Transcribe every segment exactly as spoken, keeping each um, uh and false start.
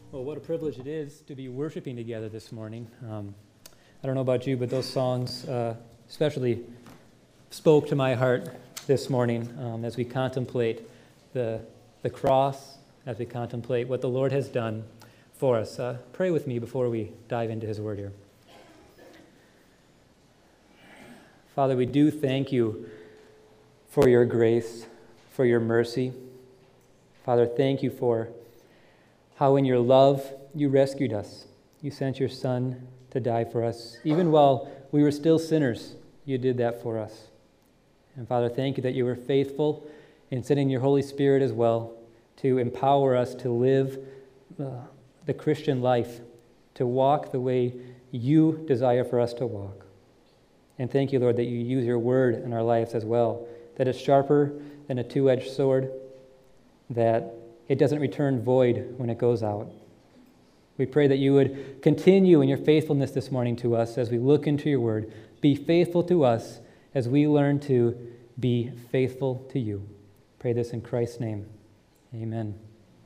Well, what a privilege it is to be worshiping together this morning. Um, I don't know about you, but those songs uh, especially spoke to my heart this morning um, as we contemplate the, the cross, as we contemplate what the Lord has done for us. Uh, pray with me before we dive into His Word here. Father, we do thank you for your grace, for your mercy. Father, thank you for how in your love you rescued us. You sent your Son to die for us. Even while we were still sinners, you did that for us. And Father, thank you that you were faithful in sending your Holy Spirit as well to empower us to live uh, the Christian life, to walk the way you desire for us to walk. And thank you, Lord, that you use your word in our lives as well, that it's sharper than a two-edged sword, that it doesn't return void when it goes out. We pray that you would continue in your faithfulness this morning to us as we look into your word. Be faithful to us as we learn to be faithful to you. Pray this in Christ's name. Amen.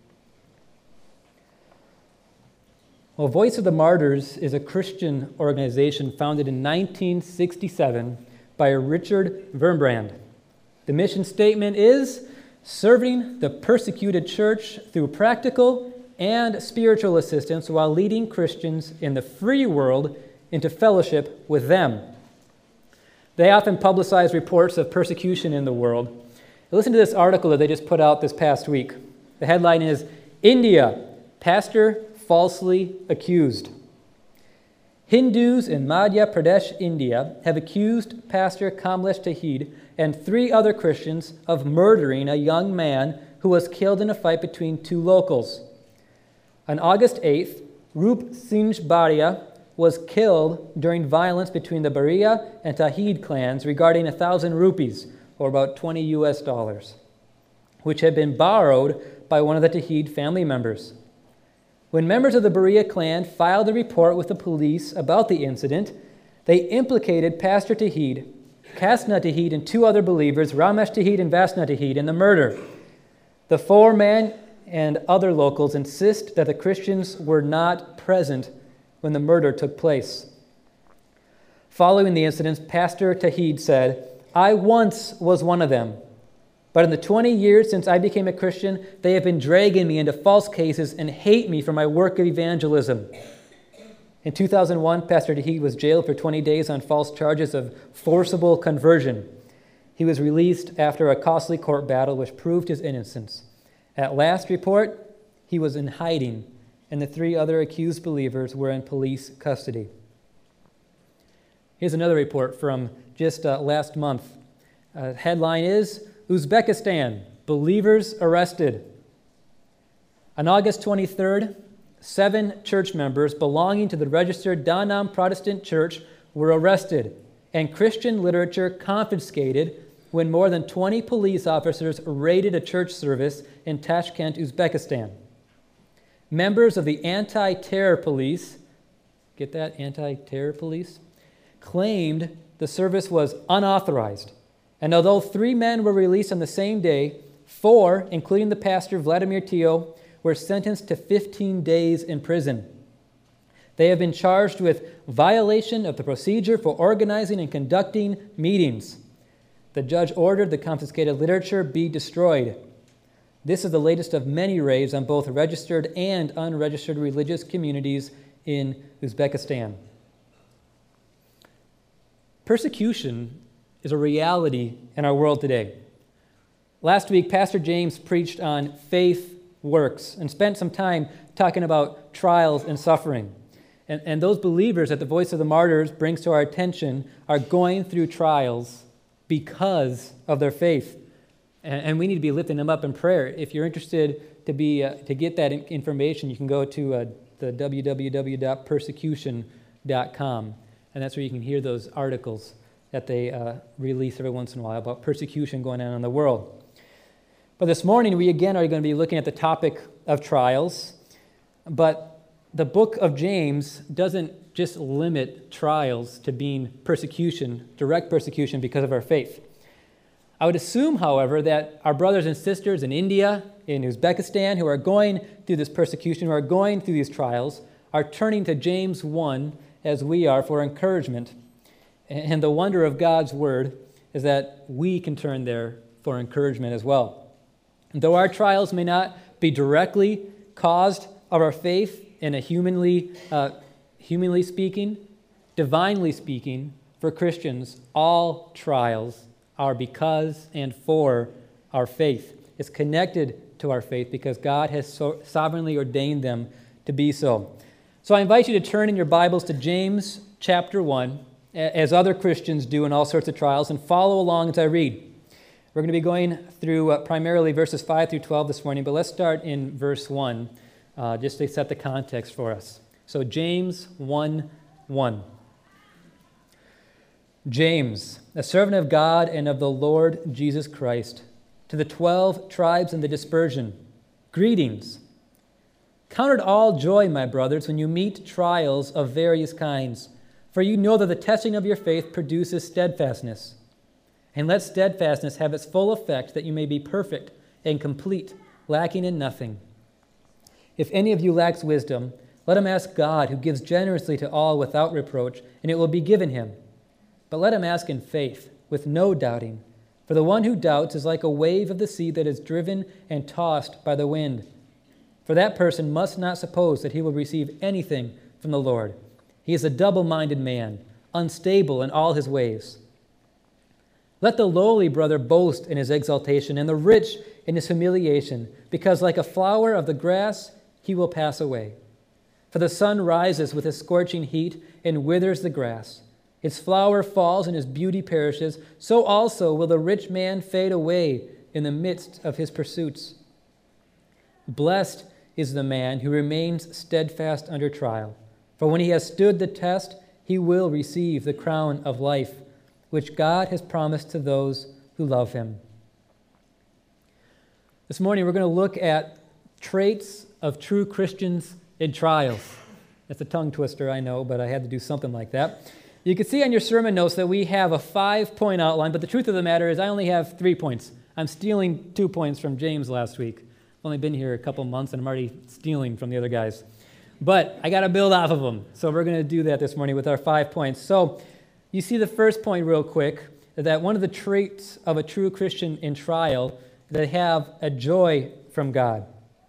Well, Voice of the Martyrs is a Christian organization founded in nineteen sixty-seven by Richard Wurmbrand. The mission statement is serving the persecuted church through practical and spiritual assistance while leading Christians in the free world into fellowship with them. They often publicize reports of persecution in the world. Listen to this article that they just put out this past week. The headline is, India, Pastor Falsely Accused. Hindus in Madhya Pradesh, India, have accused Pastor Kamlesh Tawhid and three other Christians of murdering a young man who was killed in a fight between two locals. On August eighth, Roop Singh Baria was killed during violence between the Baria and Tawhid clans regarding a thousand rupees, or about twenty U S dollars, which had been borrowed by one of the Tawhid family members. When members of the Baria clan filed a report with the police about the incident, they implicated Pastor Tawhid, Kasna Tawhid, and two other believers, Ramesh Tawhid and Vasna Tawhid, in the murder. The four-man and other locals insist that the Christians were not present when the murder took place. Following the incident, Pastor Tawhid said, I once was one of them, but in the twenty years since I became a Christian, they have been dragging me into false cases and hate me for my work of evangelism. In two thousand one, Pastor Tawhid was jailed for twenty days on false charges of forcible conversion. He was released after a costly court battle which proved his innocence. At last report, he was in hiding, and the three other accused believers were in police custody. Here's another report from just uh, last month. Uh, headline is, Uzbekistan, believers arrested. On August twenty-third, seven church members belonging to the registered Danam Protestant Church were arrested and Christian literature confiscated when more than twenty police officers raided a church service in Tashkent, Uzbekistan. Members of the anti-terror police, get that, anti-terror police, claimed the service was unauthorized. And although three men were released on the same day, four, including the pastor Vladimir Tio, were sentenced to fifteen days in prison. They have been charged with violation of the procedure for organizing and conducting meetings. The judge ordered the confiscated literature be destroyed. This is the latest of many raids on both registered and unregistered religious communities in Uzbekistan. Persecution is a reality in our world today. Last week, Pastor James preached on faith works and spent some time talking about trials and suffering. And, and those believers that the Voice of the Martyrs brings to our attention are going through trials because of their faith. And, and we need to be lifting them up in prayer. If you're interested to be uh, to get that information, you can go to uh, the w w w dot persecution dot com, and that's where you can hear those articles that they uh, release every once in a while about persecution going on in the world. But this morning, we again are going to be looking at the topic of trials, but the book of James doesn't just limit trials to being persecution, direct persecution because of our faith. I would assume, however, that our brothers and sisters in India, in Uzbekistan, who are going through this persecution, who are going through these trials, are turning to James one as we are for encouragement. And the wonder of God's word is that we can turn there for encouragement as well. And though our trials may not be directly caused of our faith in a humanly, uh, humanly speaking, divinely speaking, for Christians, all trials are because and for our faith. It's connected to our faith because God has so sovereignly ordained them to be so. So I invite you to turn in your Bibles to James chapter one, as other Christians do in all sorts of trials, and follow along as I read. We're going to be going through uh, primarily verses five through twelve this morning, but let's start in verse one, uh, just to set the context for us. So James one one. James, a servant of God and of the Lord Jesus Christ, to the twelve tribes in the dispersion, greetings. Count it all joy, my brothers, when you meet trials of various kinds, for you know that the testing of your faith produces steadfastness. And let steadfastness have its full effect, that you may be perfect and complete, lacking in nothing. If any of you lacks wisdom, let him ask God, who gives generously to all without reproach, and it will be given him. But let him ask in faith, with no doubting. For the one who doubts is like a wave of the sea that is driven and tossed by the wind. For that person must not suppose that he will receive anything from the Lord. He is a double-minded man, unstable in all his ways. Let the lowly brother boast in his exaltation, and the rich in his humiliation, because like a flower of the grass, he will pass away. For the sun rises with a scorching heat and withers the grass. Its flower falls and his beauty perishes. So also will the rich man fade away in the midst of his pursuits. Blessed is the man who remains steadfast under trial. For when he has stood the test, he will receive the crown of life, which God has promised to those who love him. This morning we're going to look at traits of true Christians in trials. That's a tongue twister, I know, but I had to do something like that. You can see on your sermon notes that we have a five-point outline, but the truth of the matter is I only have three points. I'm stealing two points from James last week. I've only been here a couple months, and I'm already stealing from the other guys. But I got to build off of them, so we're going to do that this morning with our five points. So you see the first point real quick, that one of the traits of a true Christian in trial, they have a joy from God.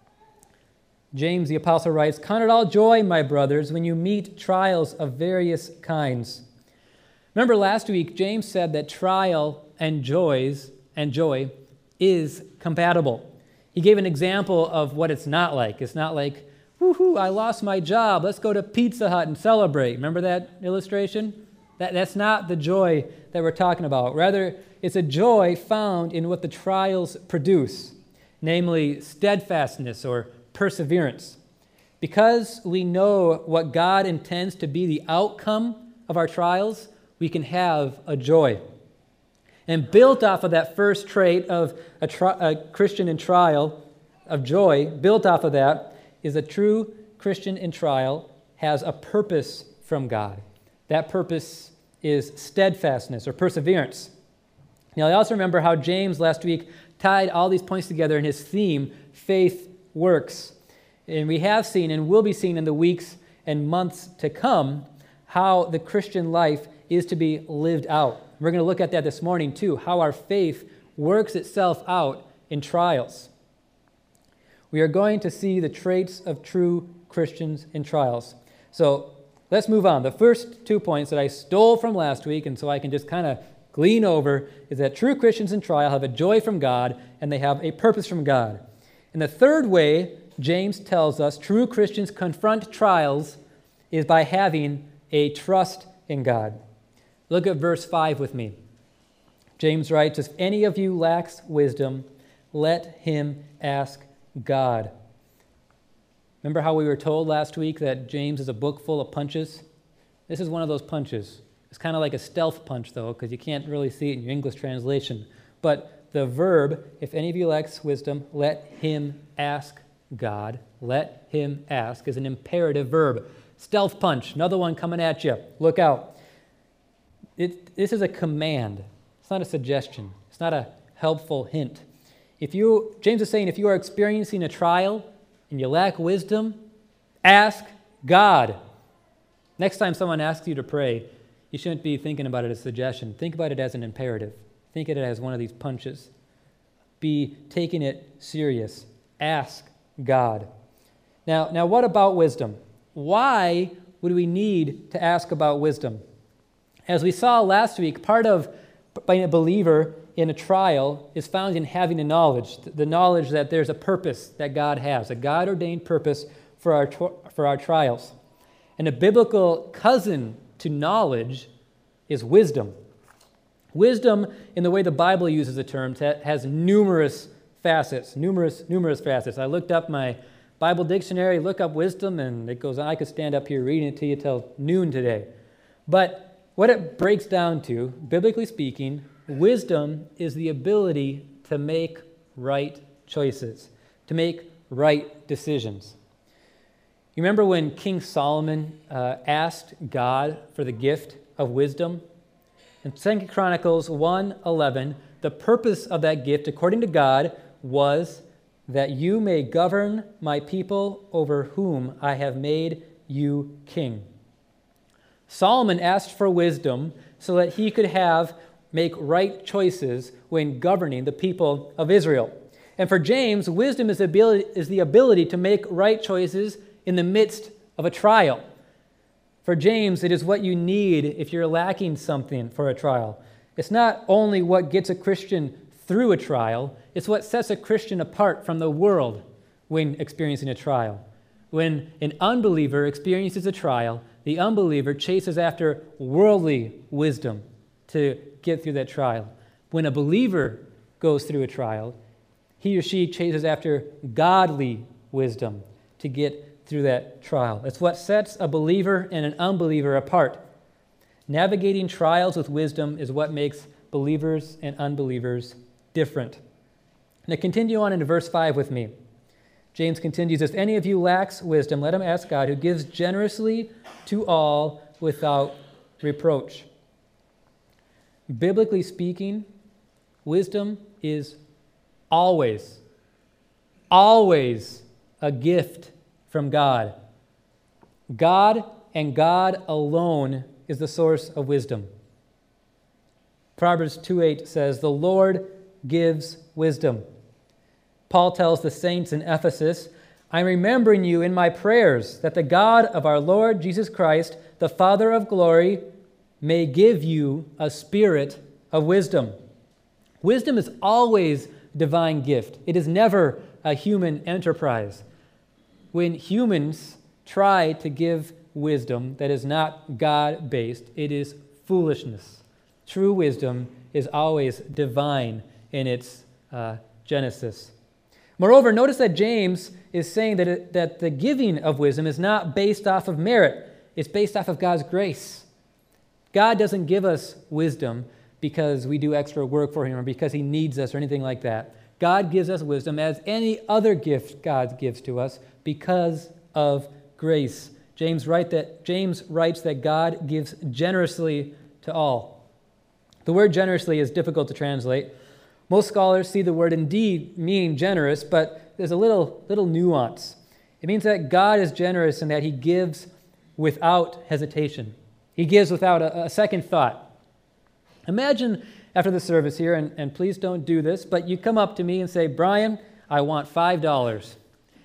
James the apostle writes, "Count it all joy, my brothers, when you meet trials of various kinds." Remember last week, James said that trial and joys and joy is compatible. He gave an example of what it's not like. It's not like, woohoo, I lost my job. Let's go to Pizza Hut and celebrate. Remember that illustration? That, that's not the joy that we're talking about. Rather, it's a joy found in what the trials produce, namely steadfastness or perseverance. Because we know what God intends to be the outcome of our trials, we can have a joy. And built off of that first trait of a, tri- a Christian in trial, of joy, built off of that is a true Christian in trial has a purpose from God. That purpose is steadfastness or perseverance. Now, I also remember how James last week tied all these points together in his theme, faith works. And we have seen and will be seeing in the weeks and months to come how the Christian life is to be lived out. We're going to look at that this morning too, how our faith works itself out in trials. We are going to see the traits of true Christians in trials. So let's move on. The first two points that I stole from last week, and so I can just kind of glean over, is that true Christians in trial have a joy from God and they have a purpose from God. And the third way James tells us true Christians confront trials is by having a trust in God. Look at verse five with me. James writes, "If any of you lacks wisdom, let him ask God." Remember how we were told last week that James is a book full of punches? This is one of those punches. It's kind of like a stealth punch, though, because you can't really see it in your English translation. But the verb, if any of you lacks wisdom, let him ask God. Let him ask is an imperative verb. Stealth punch, another one coming at you. Look out. It, this is a command. It's not a suggestion. It's not a helpful hint. If you, James is saying, if you are experiencing a trial and you lack wisdom, ask God. Next time someone asks you to pray, you shouldn't be thinking about it as a suggestion. Think about it as an imperative. Think of it as one of these punches. Be taking it serious. Ask God. Now, now what about wisdom? Why would we need to ask about wisdom? As we saw last week, part of being a believer in a trial is found in having the knowledge, the knowledge that there's a purpose that God has, a God-ordained purpose for our, for our trials. And a biblical cousin to knowledge is wisdom. Wisdom, in the way the Bible uses the term, has numerous facets, numerous, numerous facets. I looked up my Bible dictionary, look up wisdom, and it goes on. I could stand up here reading it to you till noon today. But what it breaks down to, biblically speaking, wisdom is the ability to make right choices, to make right decisions. You remember when King Solomon uh, asked God for the gift of wisdom? In Second Chronicles one eleven, the purpose of that gift, according to God, was that you may govern my people over whom I have made you king. Solomon asked for wisdom so that he could have make right choices when governing the people of Israel. And for James, wisdom is the ability, is the ability to make right choices in the midst of a trial. For James, it is what you need if you're lacking something for a trial. It's not only what gets a Christian through a trial, it's what sets a Christian apart from the world when experiencing a trial. When an unbeliever experiences a trial, the unbeliever chases after worldly wisdom to get through that trial. When a believer goes through a trial, he or she chases after godly wisdom to get through that trial. It's what sets a believer and an unbeliever apart. Navigating trials with wisdom is what makes believers and unbelievers different. Now continue on into verse five with me. James continues, if any of you lacks wisdom, let him ask God, who gives generously to all without reproach. Biblically speaking, wisdom is always, always a gift from God. God and God alone is the source of wisdom. Proverbs two eight says, the Lord gives wisdom. Paul tells the saints in Ephesus, I'm remembering you in my prayers, that the God of our Lord Jesus Christ, the Father of glory, may give you a spirit of wisdom. Wisdom is always a divine gift. It is never a human enterprise. When humans try to give wisdom that is not God-based, it is foolishness. True wisdom is always divine in its uh, genesis. Moreover, notice that James is saying that, it, that the giving of wisdom is not based off of merit. It's based off of God's grace. God doesn't give us wisdom because we do extra work for him or because he needs us or anything like that. God gives us wisdom as any other gift God gives to us because of grace. James, write that, James writes that God gives generously to all. The word generously is difficult to translate. Most scholars see the word indeed meaning generous, but there's a little, little nuance. It means that God is generous in that he gives without hesitation. He gives without a, a second thought. Imagine after the service here, and, and please don't do this, but you come up to me and say, Brian, I want five dollars.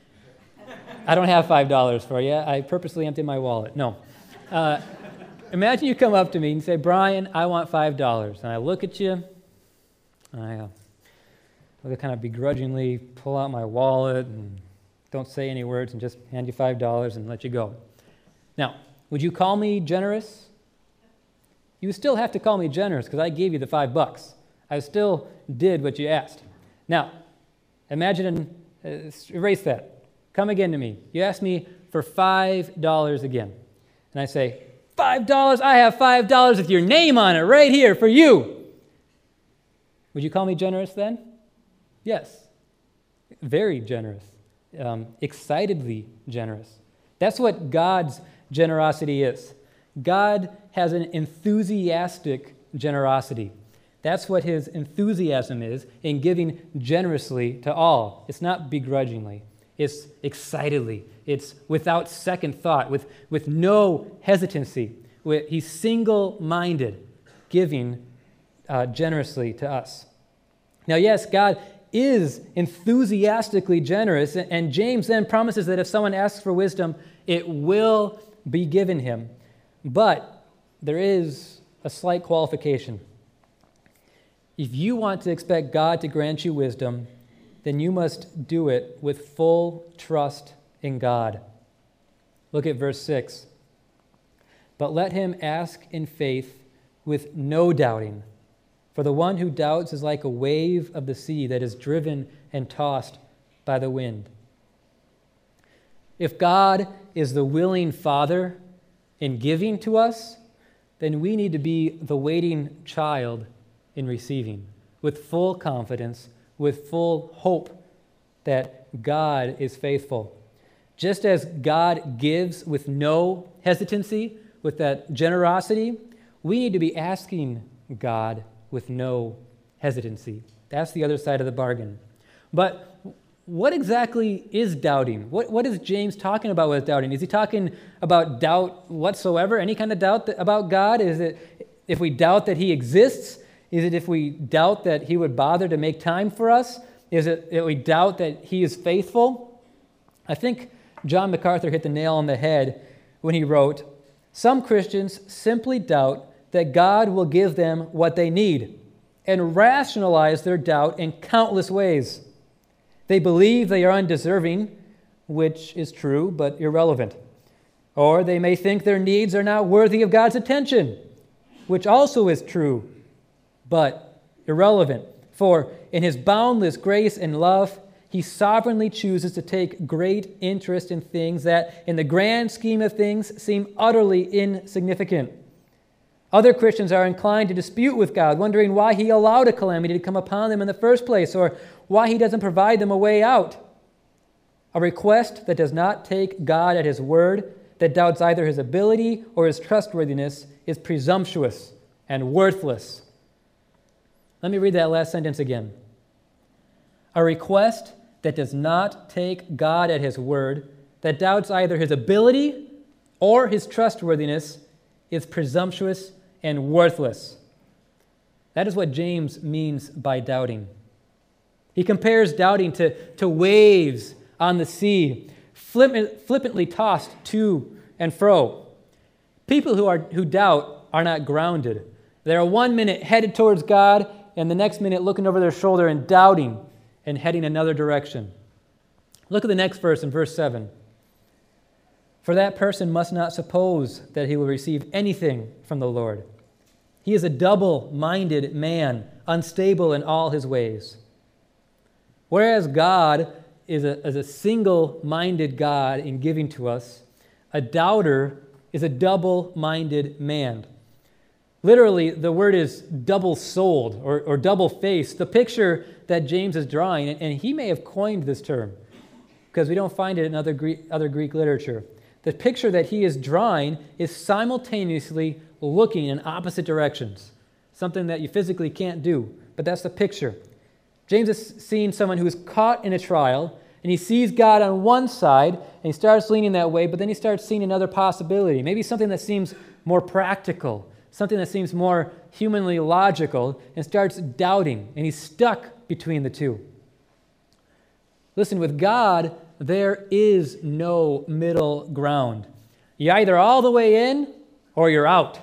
I don't have five dollars for you. I purposely emptied my wallet. No. Uh, imagine you come up to me and say, Brian, I want five dollars. And I look at you, and I uh, kind of begrudgingly pull out my wallet and don't say any words and just hand you five dollars and let you go. Now, would you call me generous? You still have to call me generous because I gave you the five bucks. I still did what you asked. Now, imagine, uh, erase that. Come again to me. You ask me for five dollars again. And I say, five dollars? I have five dollars with your name on it right here for you. Would you call me generous then? Yes. Very generous. Um, excitedly generous. That's what God's generosity is. God has an enthusiastic generosity. That's what his enthusiasm is in giving generously to all. It's not begrudgingly. It's excitedly. It's without second thought, with, with no hesitancy. He's single-minded, giving uh, generously to us. Now, yes, God is enthusiastically generous, and James then promises that if someone asks for wisdom, it will be given him. But there is a slight qualification. If you want to expect God to grant you wisdom, then you must do it with full trust in God. Look at verse six. But let him ask in faith with no doubting. For the one who doubts is like a wave of the sea that is driven and tossed by the wind. If God is the willing Father in giving to us, then we need to be the waiting child in receiving, with full confidence, with full hope that God is faithful. Just as God gives with no hesitancy, with that generosity, we need to be asking God with no hesitancy. That's the other side of the bargain. But what exactly is doubting? What, what is James talking about with doubting? Is he talking about doubt whatsoever? Any kind of doubt that, about God? Is it if we doubt that he exists? Is it if we doubt that he would bother to make time for us? Is it that we doubt that he is faithful? I think John MacArthur hit the nail on the head when he wrote, "Some Christians simply doubt that God will give them what they need and rationalize their doubt in countless ways. They believe they are undeserving, which is true but irrelevant. Or they may think their needs are not worthy of God's attention, which also is true but irrelevant. For in his boundless grace and love, he sovereignly chooses to take great interest in things that, in the grand scheme of things, seem utterly insignificant. Other Christians are inclined to dispute with God, wondering why he allowed a calamity to come upon them in the first place, or why he doesn't provide them a way out. A request that does not take God at his word, that doubts either his ability or his trustworthiness, is presumptuous and worthless." Let me read that last sentence again. A request that does not take God at his word, that doubts either his ability or his trustworthiness, is presumptuous and worthless. That is what James means by doubting. He compares doubting to, to waves on the sea, flippant, flippantly tossed to and fro. People who, are, who doubt are not grounded. They are one minute headed towards God, and the next minute looking over their shoulder and doubting and heading another direction. Look at the next verse in verse seven. "For that person must not suppose that he will receive anything from the Lord. He is a double-minded man, unstable in all his ways." Whereas God is a, is a single-minded God in giving to us, a doubter is a double-minded man. Literally, the word is double-souled or, or double-faced. The picture that James is drawing, and he may have coined this term because we don't find it in other Greek, other Greek literature. The picture that he is drawing is simultaneously looking in opposite directions, something that you physically can't do, but that's the picture. James is seeing someone who is caught in a trial, and he sees God on one side, and he starts leaning that way, but then he starts seeing another possibility, maybe something that seems more practical, something that seems more humanly logical, and starts doubting, and he's stuck between the two. Listen, with God, there is no middle ground. You're either all the way in or you're out.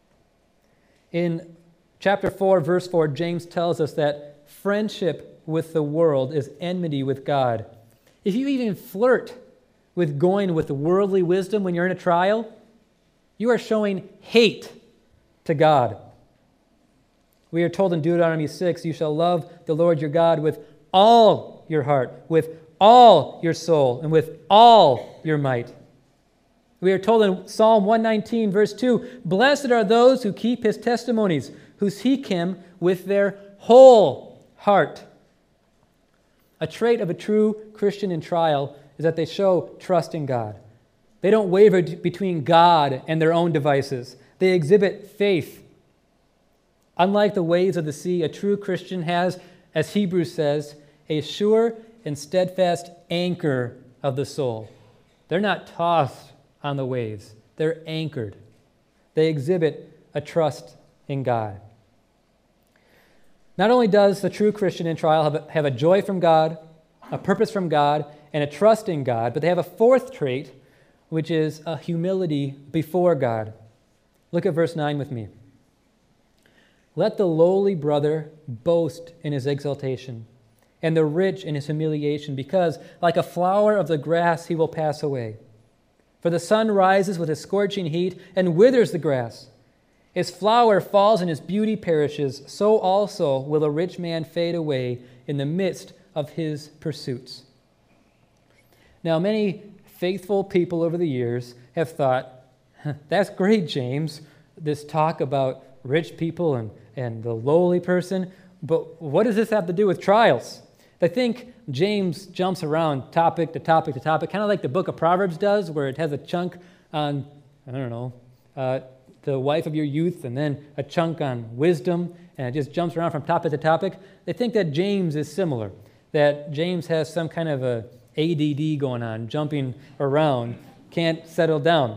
In chapter four, verse four, James tells us that friendship with the world is enmity with God. If you even flirt with going with worldly wisdom when you're in a trial, you are showing hate to God. We are told in Deuteronomy six, "You shall love the Lord your God with all your heart, with all your soul, and with all your might." We are told in Psalm one nineteen, verse two, "Blessed are those who keep his testimonies, who seek him with their whole heart." A trait of a true Christian in trial is that they show trust in God. They don't waver between God and their own devices. They exhibit faith. Unlike the waves of the sea, a true Christian has, as Hebrews says, a sure and steadfast anchor of the soul. They're not tossed on the waves. They're anchored. They exhibit a trust in God. Not only does the true Christian in trial have a, have a joy from God, a purpose from God, and a trust in God, but they have a fourth trait, which is a humility before God. Look at verse nine with me. Let the lowly brother boast in his exaltation, and the rich in his humiliation, because like a flower of the grass he will pass away. For the sun rises with a scorching heat and withers the grass. His flower falls and his beauty perishes, so also will a rich man fade away in the midst of his pursuits. Now, many faithful people over the years have thought, that's great, James, this talk about rich people and, and the lowly person, but what does this have to do with trials? I think James jumps around topic to topic to topic, kind of like the book of Proverbs does, where it has a chunk on, I don't know, uh, the wife of your youth, and then a chunk on wisdom, and it just jumps around from topic to topic. They think that James is similar, that James has some kind of a A D D going on, jumping around, can't settle down.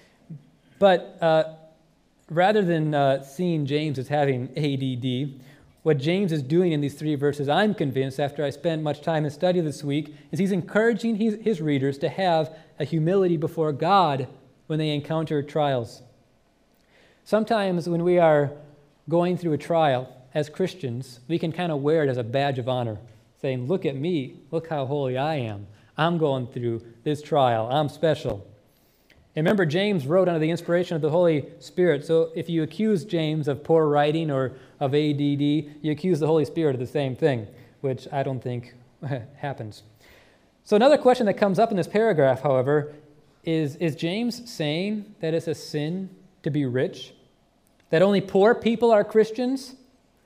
But uh, rather than uh, seeing James as having A D D, what James is doing in these three verses, I'm convinced, after I spent much time in study this week, is he's encouraging his, his readers to have a humility before God when they encounter trials. Sometimes when we are going through a trial as Christians, we can kind of wear it as a badge of honor, saying, look at me, look how holy I am. I'm going through this trial. I'm special. And remember, James wrote under the inspiration of the Holy Spirit. So if you accuse James of poor writing or of A D D, you accuse the Holy Spirit of the same thing, which I don't think happens. So another question that comes up in this paragraph, however, is, is James saying that it's a sin to be rich? That only poor people are Christians?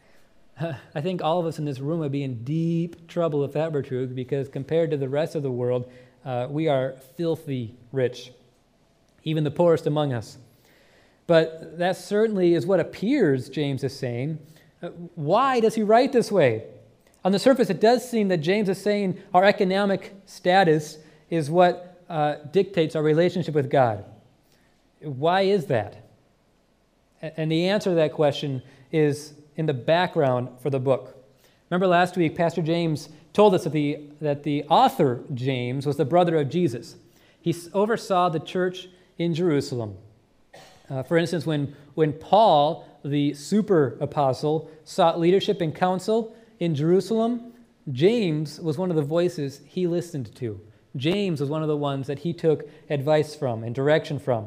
I think all of us in this room would be in deep trouble if that were true, because compared to the rest of the world, uh, we are filthy rich, even the poorest among us. But that certainly is what appears James is saying. Uh, why does he write this way? On the surface, it does seem that James is saying our economic status is what uh, dictates our relationship with God. Why is that? And the answer to that question is in the background for the book. Remember last week, Pastor James told us that the, that the author, James, was the brother of Jesus. He oversaw the church in Jerusalem. Uh, for instance, when, when Paul, the super apostle, sought leadership and counsel in Jerusalem, James was one of the voices he listened to. James was one of the ones that he took advice from and direction from.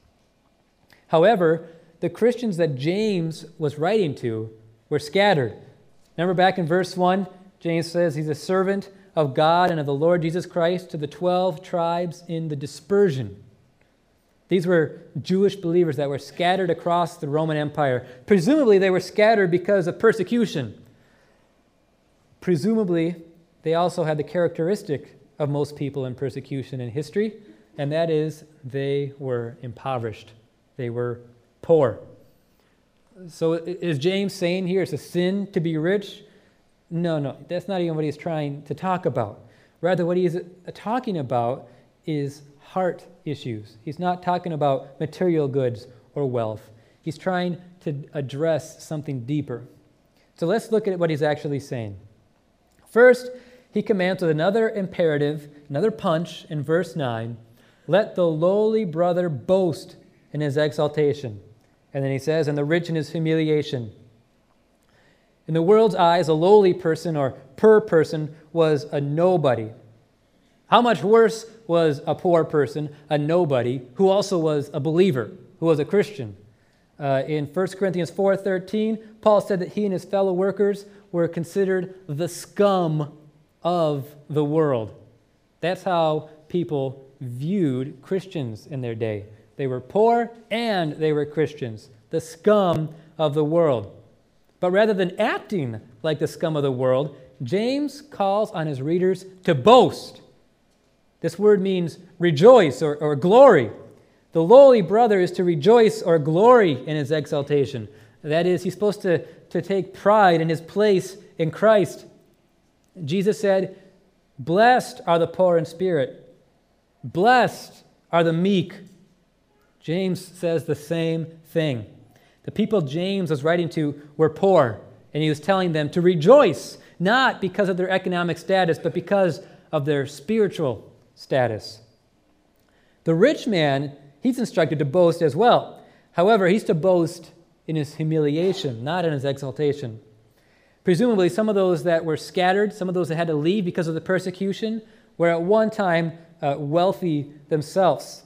However, the Christians that James was writing to were scattered. Remember back in verse one, James says he's a servant of God and of the Lord Jesus Christ to the twelve tribes in the dispersion. These were Jewish believers that were scattered across the Roman Empire. Presumably, they were scattered because of persecution. Presumably, they also had the characteristic of most people in persecution in history, and that is they were impoverished. They were poor. So is James saying here it's a sin to be rich? No, no, that's not even what he's trying to talk about. Rather, what he is talking about is heart issues. He's not talking about material goods or wealth. He's trying to address something deeper. So let's look at what he's actually saying. First, he commands with another imperative, another punch in verse nine, let the lowly brother boast in his exaltation. And then he says, and the rich in his humiliation. In the world's eyes, a lowly person or poor person was a nobody. How much worse was a poor person, a nobody, who also was a believer, who was a Christian? Uh, in First Corinthians four thirteen, Paul said that he and his fellow workers were considered the scum of the world. That's how people viewed Christians in their day. They were poor and they were Christians, the scum of the world. But rather than acting like the scum of the world, James calls on his readers to boast. This word means rejoice or, or glory. The lowly brother is to rejoice or glory in his exaltation, That is, he's supposed to, to take pride in his place in Christ. Jesus said, "Blessed are the poor in spirit. Blessed are the meek." James says the same thing. The people James was writing to were poor, and he was telling them to rejoice, not because of their economic status, but because of their spiritual status. The rich man, he's instructed to boast as well. However, he's to boast in his humiliation, not in his exaltation. Presumably, some of those that were scattered, some of those that had to leave because of the persecution, were at one time uh, wealthy themselves.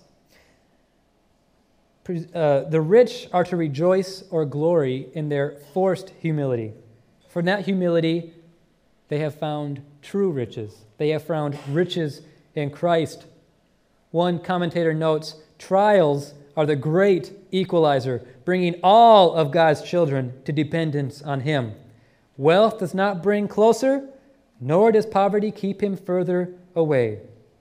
Uh, the rich are to rejoice or glory in their forced humility. From that humility, they have found true riches. They have found riches in Christ. One commentator notes, "Trials are the great equalizer, bringing all of God's children to dependence on Him. Wealth does not bring closer, nor does poverty keep him further away."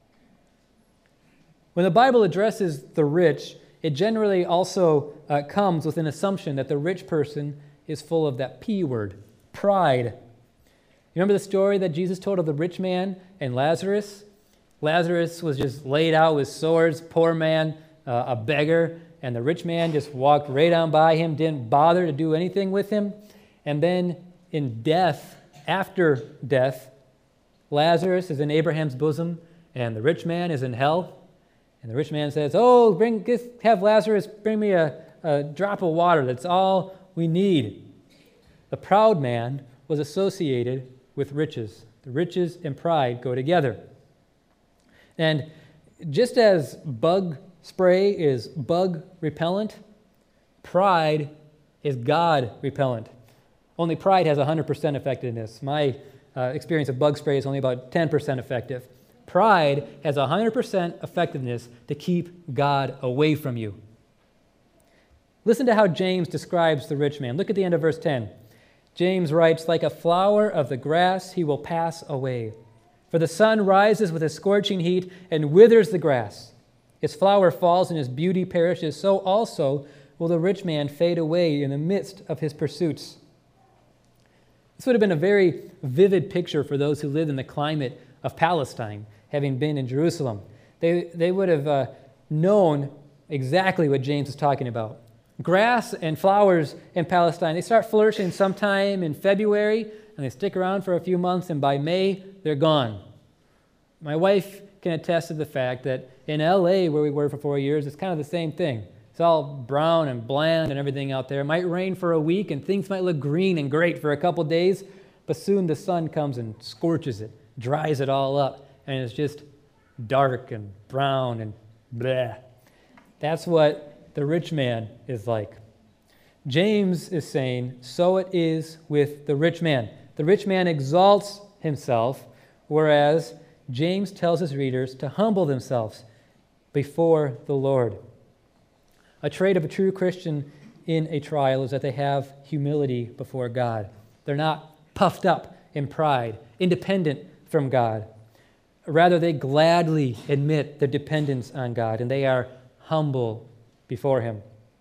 When the Bible addresses the rich, it generally also uh, comes with an assumption that the rich person is full of that P word, pride. You remember the story that Jesus told of the rich man and Lazarus? Lazarus was just laid out with sores, poor man, uh, a beggar, and the rich man just walked right on by him, didn't bother to do anything with him. And then in death, after death, Lazarus is in Abraham's bosom, and the rich man is in hell. And the rich man says, "Oh, bring, just have Lazarus bring me a, a drop of water. That's all we need." The proud man was associated with riches. The riches and pride go together. And just as bug spray is bug repellent, pride is God repellent. Only pride has one hundred percent effectiveness. My uh, experience of bug spray is only about ten percent effective. Pride has one hundred percent effectiveness to keep God away from you. Listen to how James describes the rich man. Look at the end of verse ten. James writes, "Like a flower of the grass, he will pass away. For the sun rises with a scorching heat and withers the grass. Its flower falls and its beauty perishes. So also will the rich man fade away in the midst of his pursuits." This would have been a very vivid picture for those who lived in the climate of Palestine, having been in Jerusalem. They, they would have uh, known exactly what James is talking about. Grass and flowers in Palestine, they start flourishing sometime in February, and they stick around for a few months, and by May, they're gone. My wife can attest to the fact that in L A, where we were for four years, it's kind of the same thing. It's all brown and bland and everything out there. It might rain for a week, and things might look green and great for a couple days, but soon the sun comes and scorches it, dries it all up, and it's just dark and brown and bleh. That's what the rich man is like. James is saying, so it is with the rich man. The rich man exalts himself, whereas James tells his readers to humble themselves before the Lord. A trait of a true Christian in a trial is that they have humility before God. They're not puffed up in pride, independent from God. Rather, they gladly admit their dependence on God, and they are humble before Him.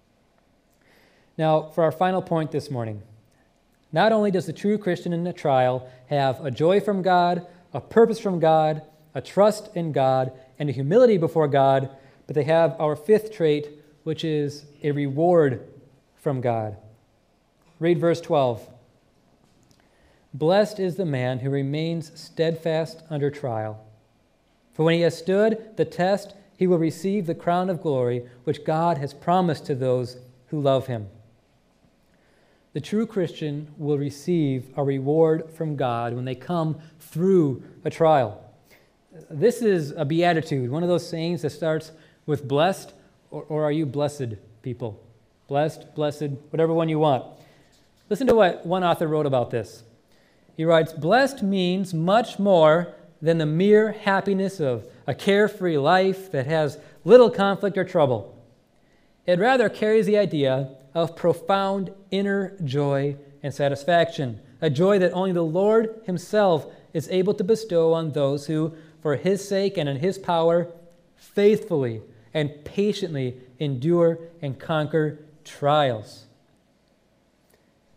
Now, for our final point this morning, not only does the true Christian in a trial have a joy from God, a purpose from God, a trust in God, and a humility before God, but they have our fifth trait, which is a reward from God. Read verse twelve. "Blessed is the man who remains steadfast under trial. For when he has stood the test, he will receive the crown of glory which God has promised to those who love Him." The true Christian will receive a reward from God when they come through a trial. This is a beatitude, one of those sayings that starts with blessed, or, or are you blessed people? Blessed, blessed, whatever one you want. Listen to what one author wrote about this. He writes, "Blessed means much more than the mere happiness of a carefree life that has little conflict or trouble. It rather carries the idea of profound inner joy and satisfaction, a joy that only the Lord Himself is able to bestow on those who, for His sake and in His power, faithfully and patiently endure and conquer trials."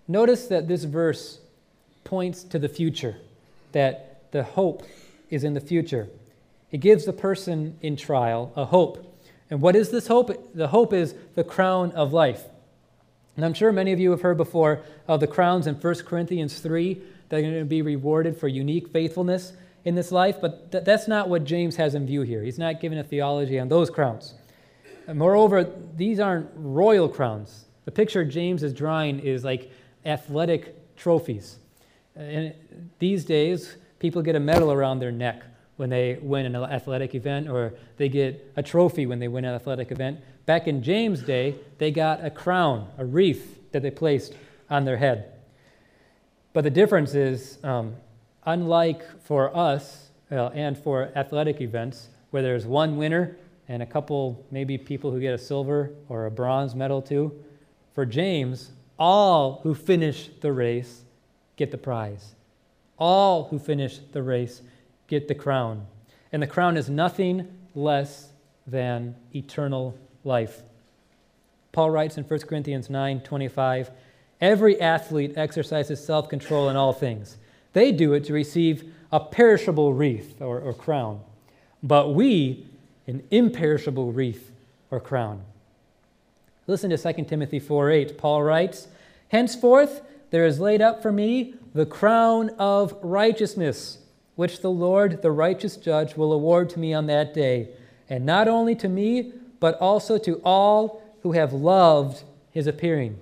Notice that this verse points to the future, that the hope is in the future. It gives the person in trial a hope. And what is this hope? The hope is the crown of life. And I'm sure many of you have heard before of the crowns in First Corinthians three that are going to be rewarded for unique faithfulness in this life, but th- that's not what James has in view here. He's not giving a theology on those crowns. And moreover, these aren't royal crowns. The picture James is drawing is like athletic trophies. And these days, people get a medal around their neck when they win an athletic event, or they get a trophy when they win an athletic event. Back in James' day, they got a crown, a wreath that they placed on their head. But the difference is, um, unlike for us uh, and for athletic events, where there's one winner and a couple, maybe people who get a silver or a bronze medal too, for James, all who finish the race get the prize. All who finish the race get the crown. And the crown is nothing less than eternal life. Paul writes in First Corinthians nine twenty-five, every athlete exercises self-control in all things. They do it to receive a perishable wreath or, or crown, but we an imperishable wreath or crown. Listen to Second Timothy four eight. Paul writes, henceforth there is laid up for me the crown of righteousness, which the Lord, the righteous judge, will award to me on that day, and not only to me, but also to all who have loved his appearing.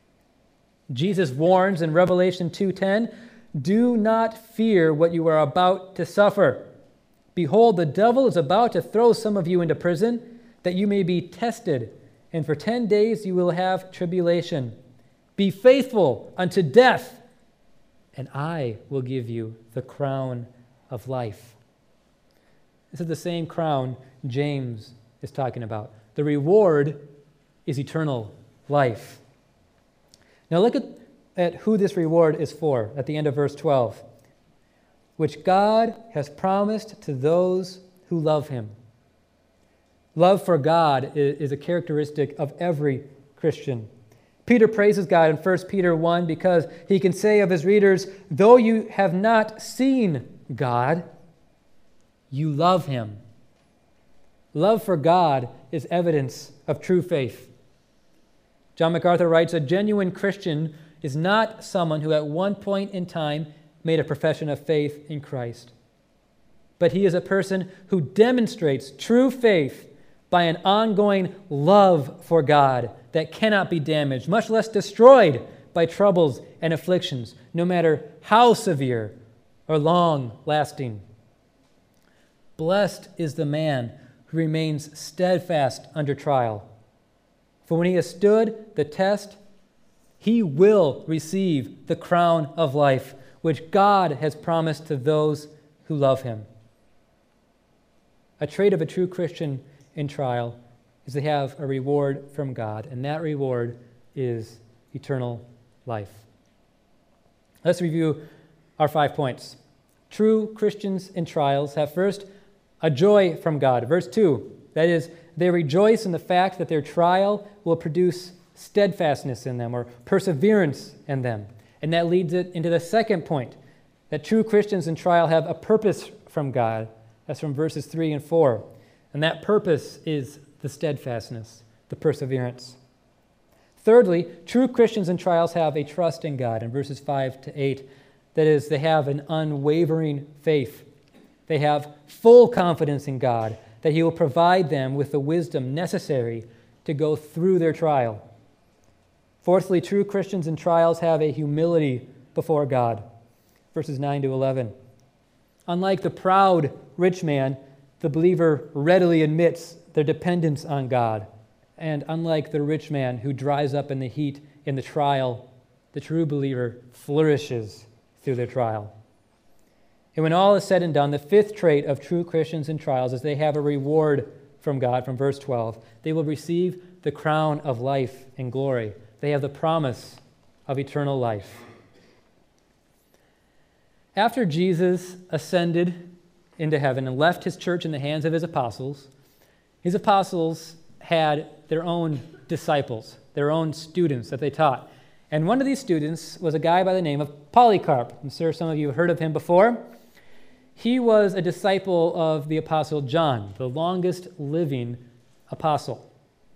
Jesus warns in Revelation two ten, do not fear what you are about to suffer. Behold, the devil is about to throw some of you into prison, that you may be tested, and for ten days you will have tribulation. Be faithful unto death, and I will give you the crown of life. This is the same crown James is talking about. The reward is eternal life. Now look at, at who this reward is for at the end of verse twelve. Which God has promised to those who love him. Love for God is, is a characteristic of every Christian. Peter praises God in First Peter one because he can say of his readers, though you have not seen God, you love him. Love for God is evidence of true faith. John MacArthur writes, a genuine Christian is not someone who at one point in time made a profession of faith in Christ, but he is a person who demonstrates true faith by an ongoing love for God that cannot be damaged, much less destroyed by troubles and afflictions, no matter how severe or long-lasting. Blessed is the man who remains steadfast under trial. For when he has stood the test, he will receive the crown of life, which God has promised to those who love him. A trait of a true Christian in trial is they have a reward from God, and that reward is eternal life. Let's review our five points. True Christians in trials have first a joy from God. Verse two, that is, they rejoice in the fact that their trial will produce steadfastness in them or perseverance in them. And that leads it into the second point, that true Christians in trial have a purpose from God. That's from verses three and four. And that purpose is the steadfastness, the perseverance. Thirdly, true Christians in trials have a trust in God in verses five to eight. That is, they have an unwavering faith. They have full confidence in God that he will provide them with the wisdom necessary to go through their trial. Fourthly, true Christians in trials have a humility before God. Verses nine to eleven. Unlike the proud rich man, the believer readily admits their dependence on God. And unlike the rich man who dries up in the heat in the trial, the true believer flourishes through their trial. And when all is said and done, the fifth trait of true Christians in trials is they have a reward from God, from verse twelve. They will receive the crown of life and glory. They have the promise of eternal life. After Jesus ascended into heaven and left his church in the hands of his apostles, his apostles had their own disciples, their own students that they taught. And one of these students was a guy by the name of Polycarp. I'm sure some of you have heard of him before. He was a disciple of the Apostle John, the longest living apostle.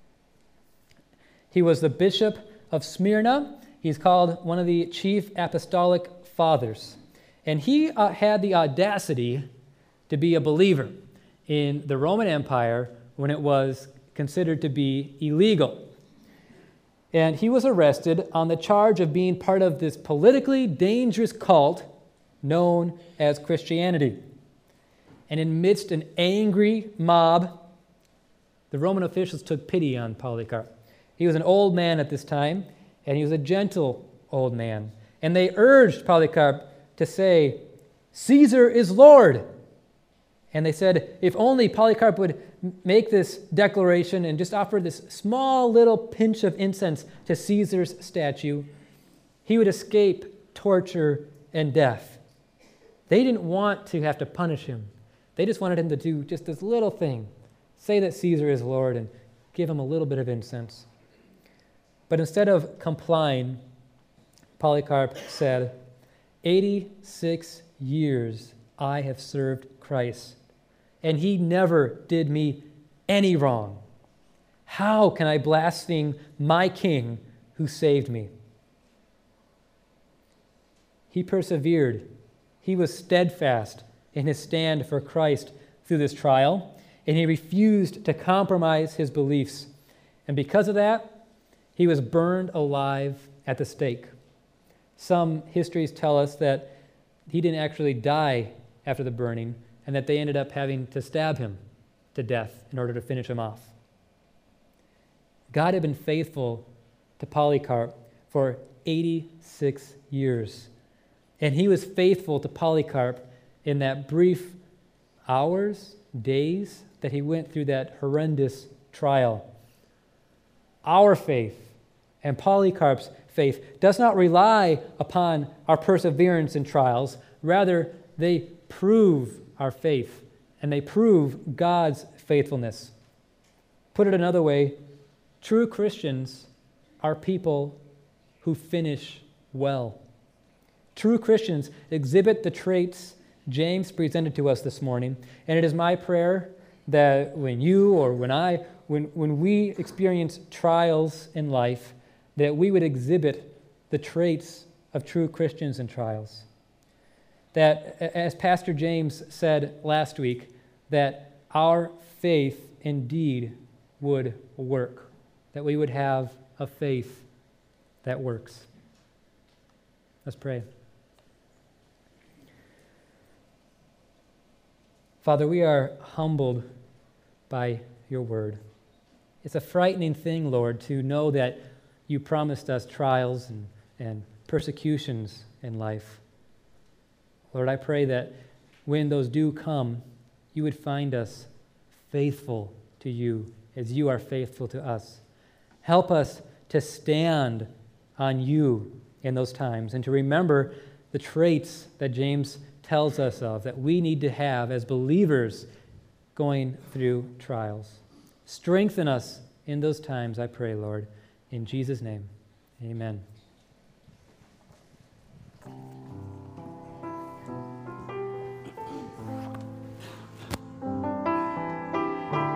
He was the bishop of Smyrna. He's called one of the chief apostolic fathers. And he uh, had the audacity to be a believer in the Roman Empire when it was considered to be illegal. And he was arrested on the charge of being part of this politically dangerous cult known as Christianity. And amidst an angry mob, the Roman officials took pity on Polycarp. He was an old man at this time, and he was a gentle old man. And they urged Polycarp to say, "Caesar is Lord." And they said if only Polycarp would make this declaration and just offer this small little pinch of incense to Caesar's statue, he would escape torture and death. They didn't want to have to punish him. They just wanted him to do just this little thing, say that Caesar is Lord and give him a little bit of incense. But instead of complying, Polycarp said, eighty-six years I have served Christ, and he never did me any wrong. How can I blaspheme my king who saved me? He persevered. He was steadfast in his stand for Christ through this trial, and he refused to compromise his beliefs. And because of that, he was burned alive at the stake. Some histories tell us that he didn't actually die after the burning, and that they ended up having to stab him to death in order to finish him off. God had been faithful to Polycarp for eighty-six years, and he was faithful to Polycarp in that brief hours, days that he went through that horrendous trial. Our faith and Polycarp's faith does not rely upon our perseverance in trials. Rather, they prove our faith, and they prove God's faithfulness. Put it another way, true Christians are people who finish well. True Christians exhibit the traits James presented to us this morning, and it is my prayer that when you or when I, when, when we experience trials in life, that we would exhibit the traits of true Christians in trials. That, as Pastor James said last week, that our faith indeed would work, that we would have a faith that works. Let's pray. Father, we are humbled by your word. It's a frightening thing, Lord, to know that you promised us trials and, and persecutions in life. Lord, I pray that when those do come, you would find us faithful to you as you are faithful to us. Help us to stand on you in those times and to remember the traits that James tells us of that we need to have as believers going through trials. Strengthen us in those times, I pray, Lord. In Jesus' name, amen.